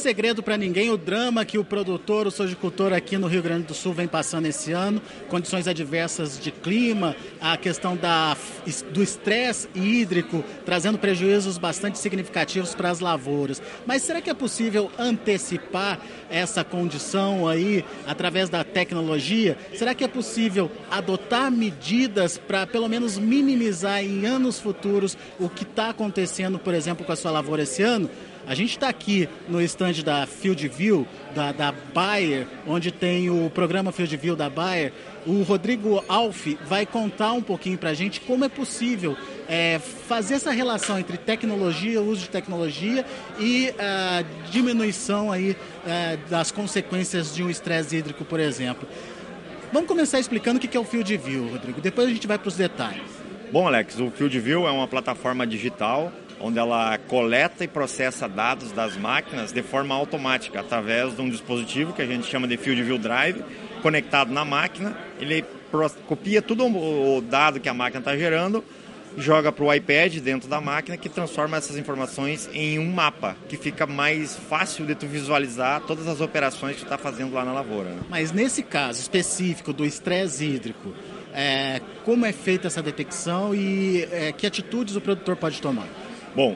segredo para ninguém o drama que o produtor, o sojicultor aqui no Rio Grande do Sul vem passando esse ano, condições adversas de clima, a questão do estresse hídrico, trazendo prejuízos bastante significativos para as lavouras. Mas será que é possível antecipar essa condição aí através da tecnologia? Será que é possível adotar medidas para pelo menos minimizar em anos futuros o que está acontecendo, por exemplo, com a sua lavoura esse ano? A gente está aqui no estande da FieldView, da Bayer, onde tem o programa FieldView da Bayer. O Rodrigo Alf vai contar um pouquinho para a gente como é possível fazer essa relação entre tecnologia, uso de tecnologia e diminuição aí, das consequências de um estresse hídrico, por exemplo. Vamos começar explicando o que é o FieldView, Rodrigo. Depois a gente vai para os detalhes. Bom, Alex, o FieldView é uma plataforma digital onde ela coleta e processa dados das máquinas de forma automática, através de um dispositivo que a gente chama de FieldView Drive, conectado na máquina. Ele copia todo o dado que a máquina está gerando, joga para o iPad dentro da máquina, que transforma essas informações em um mapa, que fica mais fácil de tu visualizar todas as operações que tu está fazendo lá na lavoura, né? Mas nesse caso específico do estresse hídrico, como é feita essa detecção e que atitudes o produtor pode tomar? Bom,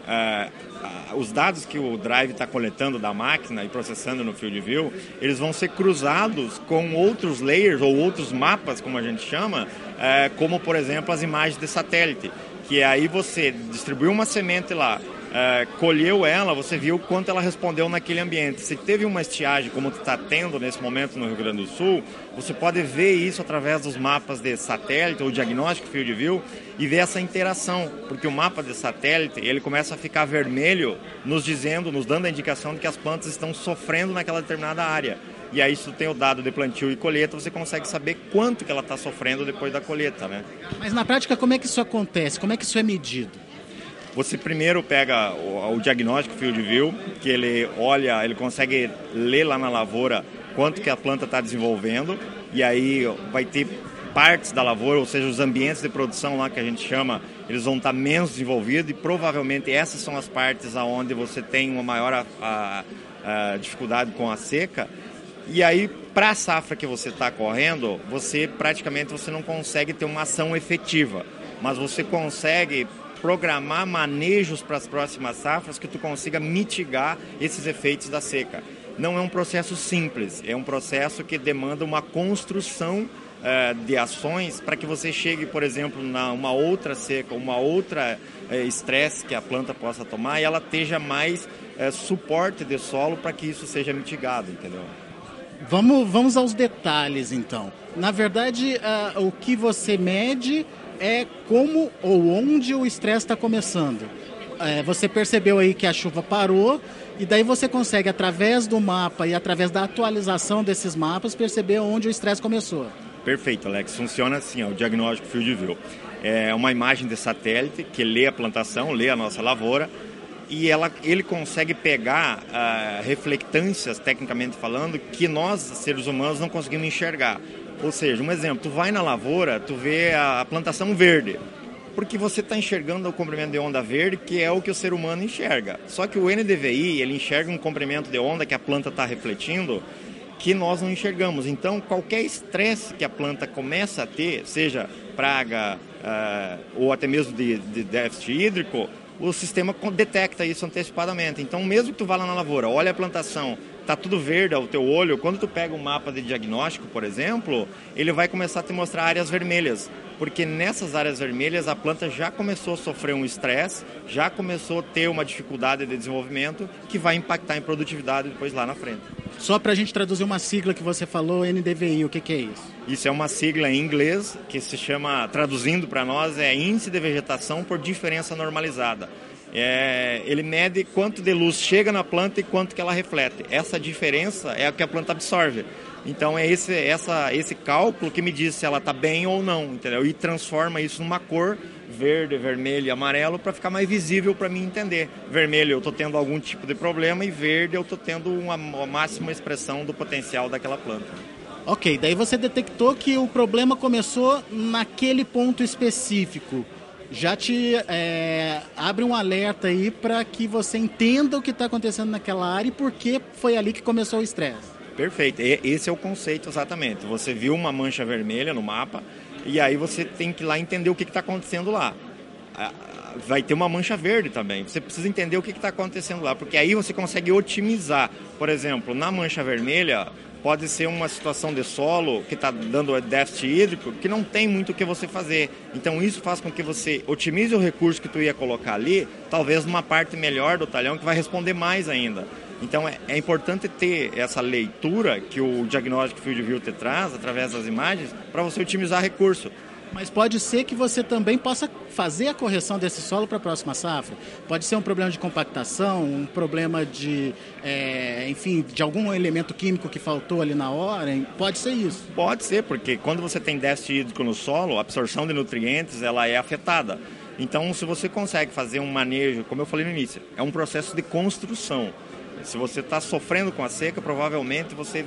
os dados que o Drive está coletando da máquina e processando no FieldView, eles vão ser cruzados com outros layers ou outros mapas, como a gente chama, como, por exemplo, as imagens de satélite, que aí você distribuiu uma semente lá, colheu ela, você viu quanto ela respondeu naquele ambiente. Se teve uma estiagem, como está tendo nesse momento no Rio Grande do Sul, você pode ver isso através dos mapas de satélite ou diagnóstico FieldView e ver essa interação, porque o mapa de satélite ele começa a ficar vermelho, nos dando a indicação de que as plantas estão sofrendo naquela determinada área. E aí, se tu tem o dado de plantio e colheita, você consegue saber quanto que ela está sofrendo depois da colheita, né? Mas na prática, como é que isso acontece? Como é que isso é medido? Você primeiro pega o diagnóstico FieldView, que ele olha, ele consegue ler lá na lavoura quanto que a planta está desenvolvendo, e aí vai ter partes da lavoura, ou seja, os ambientes de produção lá que a gente chama, eles vão estar menos desenvolvidos, e provavelmente essas são as partes onde você tem uma maior dificuldade com a seca. E aí, para a safra que você está correndo, você não consegue ter uma ação efetiva, mas você consegue programar manejos para as próximas safras que tu consiga mitigar esses efeitos da seca. Não é um processo simples, é um processo que demanda uma construção de ações para que você chegue, por exemplo, uma outra seca, uma outra estresse que a planta possa tomar e ela esteja mais suporte de solo para que isso seja mitigado, entendeu? Vamos aos detalhes, então. Na verdade, o que você mede é como ou onde o estresse está começando. Você percebeu aí que a chuva parou e daí você consegue, através do mapa e através da atualização desses mapas, perceber onde o estresse começou. Perfeito, Alex. Funciona assim, o diagnóstico FieldView. É uma imagem de satélite que lê a plantação, lê a nossa lavoura, e ele consegue pegar reflectâncias, tecnicamente falando, que nós, seres humanos, não conseguimos enxergar. Ou seja, um exemplo, tu vai na lavoura, tu vê a plantação verde, porque você está enxergando o comprimento de onda verde, que é o que o ser humano enxerga. Só que o NDVI, ele enxerga um comprimento de onda que a planta está refletindo, que nós não enxergamos. Então, qualquer estresse que a planta começa a ter, seja praga ou até mesmo de déficit hídrico, o sistema detecta isso antecipadamente. Então, mesmo que tu vá lá na lavoura, olha a plantação, está tudo verde ao teu olho, quando tu pega um mapa de diagnóstico, por exemplo, ele vai começar a te mostrar áreas vermelhas, porque nessas áreas vermelhas a planta já começou a sofrer um estresse, já começou a ter uma dificuldade de desenvolvimento que vai impactar em produtividade depois lá na frente. Só para a gente traduzir uma sigla que você falou, NDVI, o que é isso? Isso é uma sigla em inglês que se chama, traduzindo para nós, é Índice de Vegetação por Diferença Normalizada. Ele mede quanto de luz chega na planta e quanto que ela reflete. Essa diferença é a que a planta absorve. Então é esse cálculo que me diz se ela está bem ou não, entendeu? E transforma isso numa cor verde, vermelho e amarelo para ficar mais visível para mim entender. Vermelho eu estou tendo algum tipo de problema e verde eu estou tendo uma máxima expressão do potencial daquela planta. Ok, daí você detectou que o problema começou naquele ponto específico. já te abre um alerta aí para que você entenda o que está acontecendo naquela área e por que foi ali que começou o estresse. Perfeito, esse é o conceito exatamente. Você viu uma mancha vermelha no mapa e aí você tem que ir lá entender o que está acontecendo lá. Vai ter uma mancha verde também, você precisa entender o que está acontecendo lá, porque aí você consegue otimizar. Por exemplo, na mancha vermelha, pode ser uma situação de solo que está dando déficit hídrico, que não tem muito o que você fazer. Então isso faz com que você otimize o recurso que tu ia colocar ali, talvez numa parte melhor do talhão, que vai responder mais ainda. Então é importante ter essa leitura que o diagnóstico Field View te traz, através das imagens, para você otimizar recurso. Mas pode ser que você também possa fazer a correção desse solo para a próxima safra. Pode ser um problema de compactação, um problema de, enfim, de algum elemento químico que faltou ali na hora. Pode ser isso. Pode ser, porque quando você tem déficit hídrico no solo, a absorção de nutrientes ela é afetada. Então, se você consegue fazer um manejo, como eu falei no início, é um processo de construção. Se você está sofrendo com a seca, provavelmente você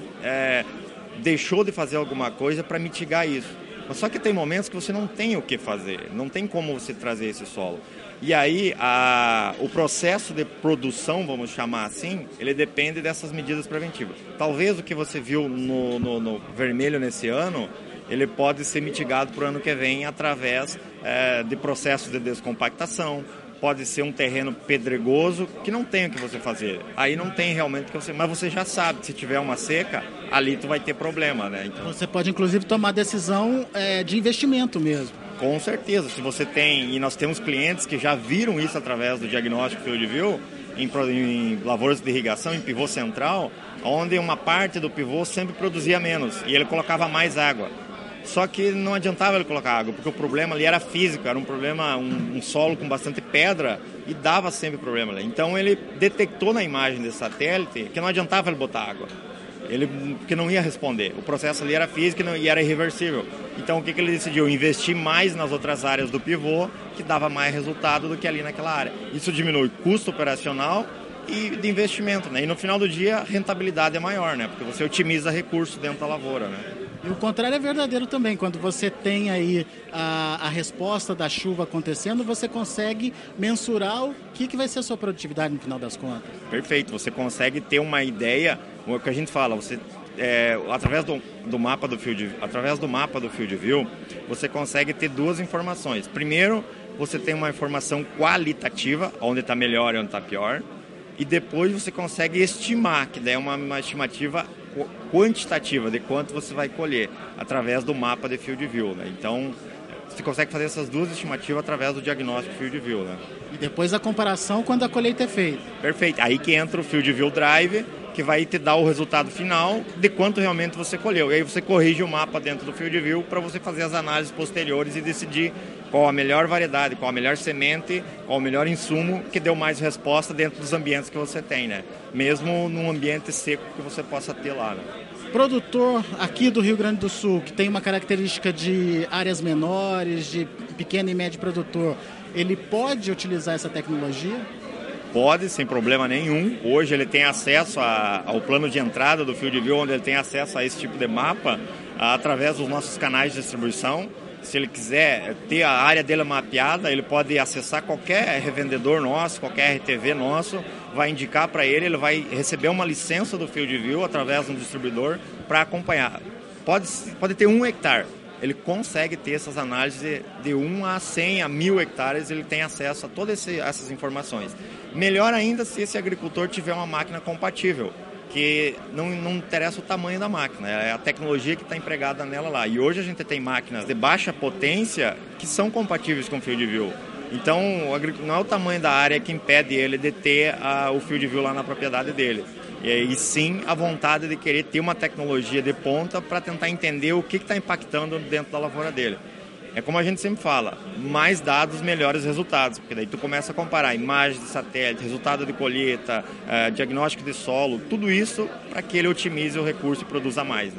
deixou de fazer alguma coisa para mitigar isso. Só que tem momentos que você não tem o que fazer, não tem como você trazer esse solo. E aí, o processo de produção, vamos chamar assim, ele depende dessas medidas preventivas. Talvez o que você viu no vermelho nesse ano, ele pode ser mitigado para o ano que vem através de processos de descompactação. Pode ser um terreno pedregoso que não tem o que você fazer. Aí não tem realmente o que você... Mas você já sabe que se tiver uma seca, ali tu vai ter problema, né? Então, você pode, inclusive, tomar decisão de investimento mesmo. Com certeza. Se você tem... E nós temos clientes que já viram isso através do diagnóstico Field View, em lavouras de irrigação, em pivô central, onde uma parte do pivô sempre produzia menos e ele colocava mais água. Só que não adiantava ele colocar água, porque o problema ali era físico, era um problema, um solo com bastante pedra e dava sempre problema ali. Então ele detectou na imagem desse satélite que não adiantava ele botar água, porque não ia responder. O processo ali era físico e era irreversível. Então o que ele decidiu? Investir mais nas outras áreas do pivô, que dava mais resultado do que ali naquela área. Isso diminui o custo operacional e de investimento, né? E no final do dia a rentabilidade é maior, né? Porque você otimiza recursos dentro da lavoura, né? E o contrário é verdadeiro também. Quando você tem aí a resposta da chuva acontecendo, você consegue mensurar o que vai ser a sua produtividade no final das contas. Perfeito. Você consegue ter uma ideia, o que a gente fala, você através do mapa do Field View, você consegue ter duas informações. Primeiro, você tem uma informação qualitativa, onde está melhor e onde está pior. E depois você consegue estimar, que daí é uma estimativa quantitativa de quanto você vai colher através do mapa de Field View, né? Então, você consegue fazer essas duas estimativas através do diagnóstico Field View, né? E depois a comparação quando a colheita é feita. Perfeito. Aí que entra o Field View Drive, que vai te dar o resultado final de quanto realmente você colheu. E aí você corrige o mapa dentro do Field View para você fazer as análises posteriores e decidir qual a melhor variedade, qual a melhor semente, qual o melhor insumo que deu mais resposta dentro dos ambientes que você tem, né? Mesmo num ambiente seco que você possa ter lá, né? Produtor aqui do Rio Grande do Sul, que tem uma característica de áreas menores, de pequeno e médio produtor, ele pode utilizar essa tecnologia? Pode, sem problema nenhum. Hoje ele tem acesso ao plano de entrada do Field View, onde ele tem acesso a esse tipo de mapa através dos nossos canais de distribuição. Se ele quiser ter a área dele mapeada, ele pode acessar qualquer revendedor nosso, qualquer RTV nosso, vai indicar para ele, ele vai receber uma licença do Field View através de um distribuidor para acompanhar. Pode ter 1 hectare. Ele consegue ter essas análises de 1 a 100 a 1000 hectares, ele tem acesso a todas essas informações. Melhor ainda se esse agricultor tiver uma máquina compatível, que não interessa o tamanho da máquina, é a tecnologia que está empregada nela lá. E hoje a gente tem máquinas de baixa potência que são compatíveis com o Field View. Então, não é o tamanho da área que impede ele de ter o Field View lá na propriedade dele. E sim a vontade de querer ter uma tecnologia de ponta para tentar entender o que está impactando dentro da lavoura dele. É como a gente sempre fala, mais dados, melhores resultados, porque daí tu começa a comparar imagens de satélite, resultado de colheita, diagnóstico de solo, tudo isso para que ele otimize o recurso e produza mais, né?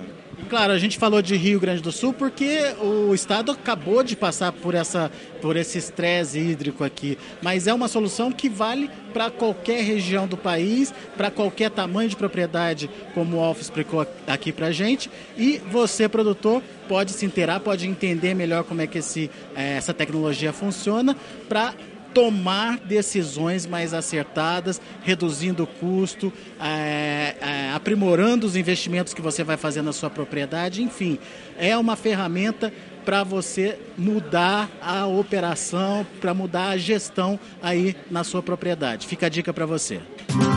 Claro, a gente falou de Rio Grande do Sul porque o estado acabou de passar por esse estresse hídrico aqui, mas é uma solução que vale para qualquer região do país, para qualquer tamanho de propriedade, como o Alf explicou aqui para a gente, e você, produtor, pode se inteirar, pode entender melhor como é que essa tecnologia funciona para tomar decisões mais acertadas, reduzindo o custo, aprimorando os investimentos que você vai fazer na sua propriedade. Enfim, é uma ferramenta para você mudar a operação, para mudar a gestão aí na sua propriedade. Fica a dica para você.